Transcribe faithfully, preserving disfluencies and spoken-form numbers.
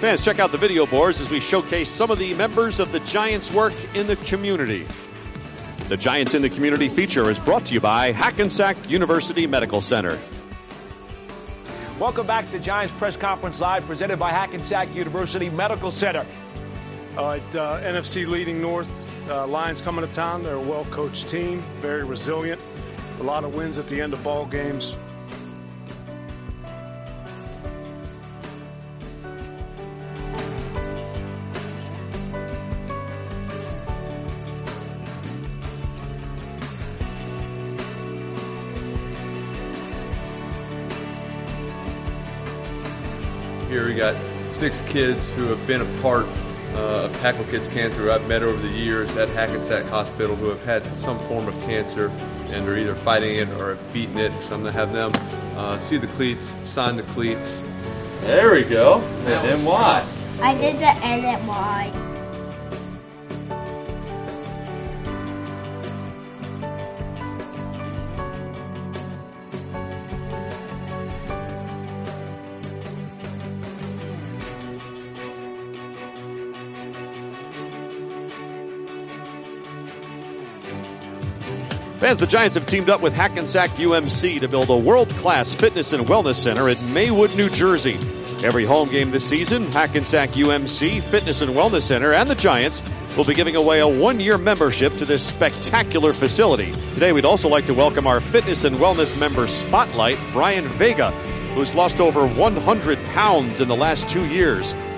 Fans, check out the video boards as we showcase some of the members of the Giants' work in the community. The Giants in the Community feature is brought to you by Hackensack University Medical Center. Welcome back to Giants Press Conference Live, presented by Hackensack University Medical Center. All right, uh, N F C leading North. Uh, Lions coming to town. They're a well-coached team, very resilient. A lot of wins at the end of ball games. Here we got six kids who have been a part uh, of Tackle Kids Cancer, who I've met over the years at Hackensack Hospital, who have had some form of cancer and are either fighting it or have beaten it. So I'm going to have them uh, see the cleats, sign the cleats. There we go. And N Y. I did the N and Y. Fans, the Giants have teamed up with Hackensack U M C to build a world-class fitness and wellness center in Maywood, New Jersey. Every home game this season, Hackensack U M C Fitness and Wellness Center and the Giants will be giving away a one-year membership to this spectacular facility. Today, we'd also like to welcome our Fitness and Wellness member spotlight, Brian Vega, who's lost over one hundred pounds in the last two years.